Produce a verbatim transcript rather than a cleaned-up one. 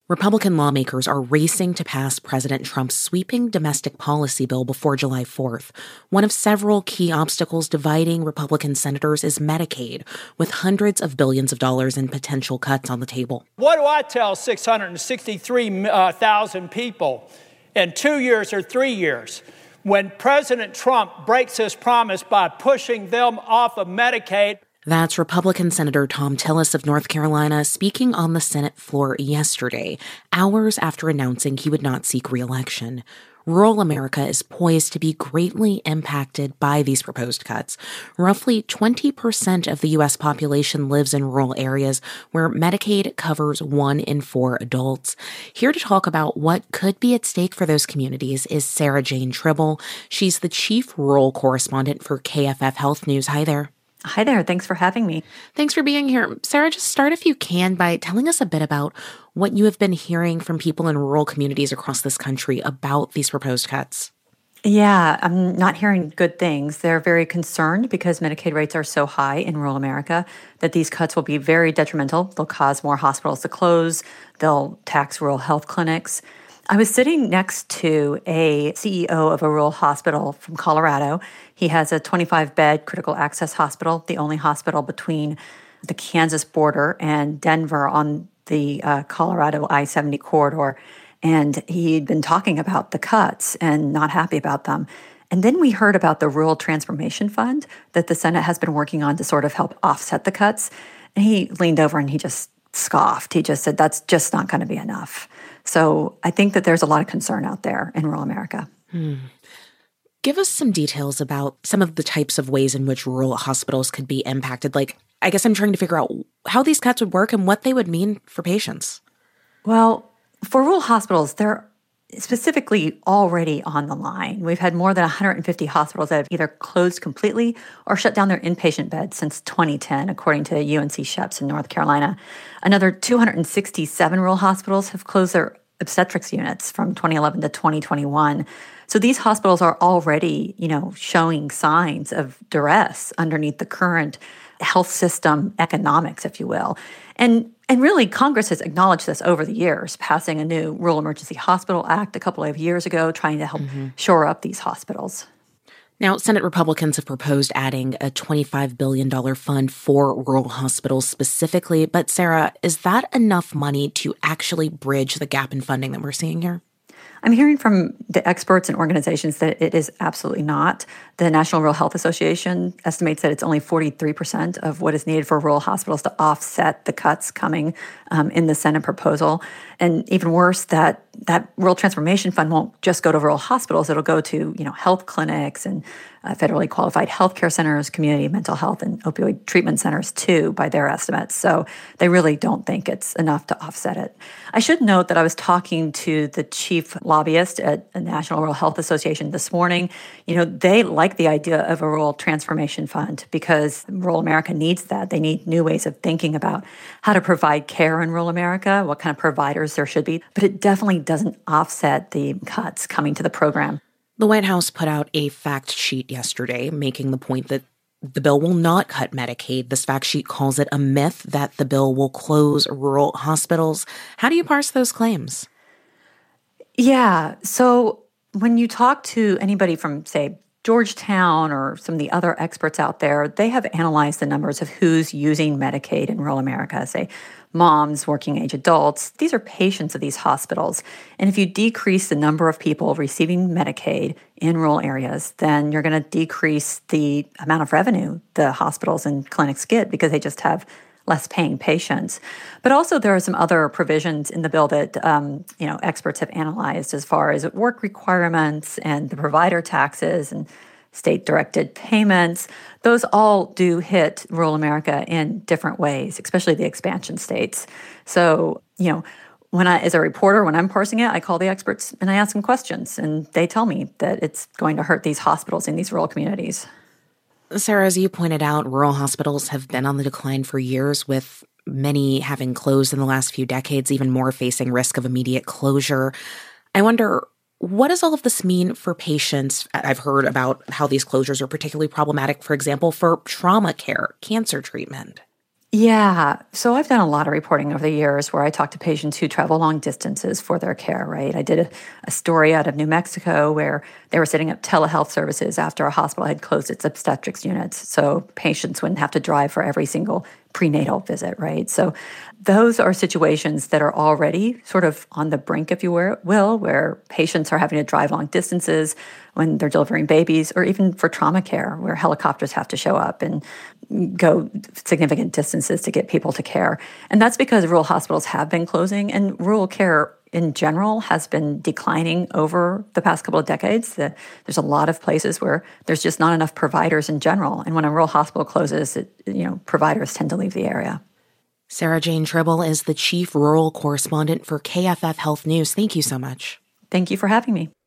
Republican lawmakers are racing to pass President Trump's sweeping domestic policy bill before July fourth. One of several key obstacles dividing Republican senators is Medicaid, with hundreds of billions of dollars in potential cuts on the table. What do I tell six hundred sixty-three thousand people in two years or three years when President Trump breaks his promise by pushing them off of Medicaid? That's Republican Senator Thom Tillis of North Carolina speaking on the Senate floor yesterday, hours after announcing he would not seek re-election. Rural America is poised to be greatly impacted by these proposed cuts. Roughly twenty percent of the U S population lives in rural areas where Medicaid covers one in four adults. Here to talk about what could be at stake for those communities is Sarah Jane Tribble. She's the chief rural correspondent for K F F Health News. Hi there. Hi there. Thanks for having me. Thanks for being here. Sarah, just start if you can by telling us a bit about what you have been hearing from people in rural communities across this country about these proposed cuts. Yeah, I'm not hearing good things. They're very concerned because Medicaid rates are so high in rural America that these cuts will be very detrimental. They'll cause more hospitals to close. They'll tax rural health clinics. I was sitting next to a C E O of a rural hospital from Colorado. He has a twenty-five bed critical access hospital, the only hospital between the Kansas border and Denver on the uh, Colorado I seventy corridor. And he'd been talking about the cuts and not happy about them. And then we heard about the Rural Transformation Fund that the Senate has been working on to sort of help offset the cuts. And he leaned over and he just scoffed. He just said, that's just not going to be enough. So I think that there's a lot of concern out there in rural America. Hmm. Give us some details about some of the types of ways in which rural hospitals could be impacted. Like, I guess I'm trying to figure out how these cuts would work and what they would mean for patients. Well, for rural hospitals, they're specifically already on the line. We've had more than one hundred fifty hospitals that have either closed completely or shut down their inpatient beds since twenty ten, according to U N C Sheps in North Carolina. Another two hundred sixty-seven rural hospitals have closed their obstetrics units from twenty eleven to twenty twenty-one. So these hospitals are already, you know, showing signs of duress underneath the current health system economics, if you will. And and really, Congress has acknowledged this over the years, passing a new Rural Emergency Hospital Act a couple of years ago, trying to help mm-hmm. shore up these hospitals. Now, Senate Republicans have proposed adding a twenty-five billion dollars fund for rural hospitals specifically. But Sarah, is that enough money to actually bridge the gap in funding that we're seeing here? I'm hearing from the experts and organizations that it is absolutely not. The National Rural Health Association estimates that it's only forty-three percent of what is needed for rural hospitals to offset the cuts coming um, in the Senate proposal. And even worse, that that Rural Transformation Fund won't just go to rural hospitals. It'll go to, you know, health clinics and uh, federally qualified healthcare centers, community mental health, and opioid treatment centers too, by their estimates. So they really don't think it's enough to offset it. I should note that I was talking to the chief lobbyist at the National Rural Health Association this morning. You know, they like the idea of a rural transformation fund because rural America needs that. They need new ways of thinking about how to provide care in rural America, what kind of providers there should be. But it definitely doesn't offset the cuts coming to the program. The White House put out a fact sheet yesterday making the point that the bill will not cut Medicaid. This fact sheet calls it a myth that the bill will close rural hospitals. How do you parse those claims? Yeah. So when you talk to anybody from, say, Georgetown or some of the other experts out there, they have analyzed the numbers of who's using Medicaid in rural America, say moms, working age adults. These are patients of these hospitals. And if you decrease the number of people receiving Medicaid in rural areas, then you're going to decrease the amount of revenue the hospitals and clinics get because they just have less paying patients. But also there are some other provisions in the bill that um, you know experts have analyzed as far as work requirements and the provider taxes and state-directed payments. Those all do hit rural America in different ways, especially the expansion states. So, you know, when I, as a reporter, when I'm parsing it, I call the experts and I ask them questions, and they tell me that it's going to hurt these hospitals in these rural communities. Sarah, as you pointed out, rural hospitals have been on the decline for years, with many having closed in the last few decades, even more facing risk of immediate closure. I wonder, what does all of this mean for patients? I've heard about how these closures are particularly problematic, for example, for trauma care, cancer treatment. Yeah. So I've done a lot of reporting over the years where I talk to patients who travel long distances for their care, right? I did a, a story out of New Mexico where they were setting up telehealth services after a hospital had closed its obstetrics units. So patients wouldn't have to drive for every single prenatal visit, right? So those are situations that are already sort of on the brink, if you will, where patients are having to drive long distances when they're delivering babies, or even for trauma care, where helicopters have to show up and go significant distances to get people to care. And that's because rural hospitals have been closing, and rural care in general has been declining over the past couple of decades. The, there's a lot of places where there's just not enough providers in general. And when a rural hospital closes, it, you know, providers tend to leave the area. Sarah Jane Tribble is the chief rural correspondent for K F F Health News. Thank you so much. Thank you for having me.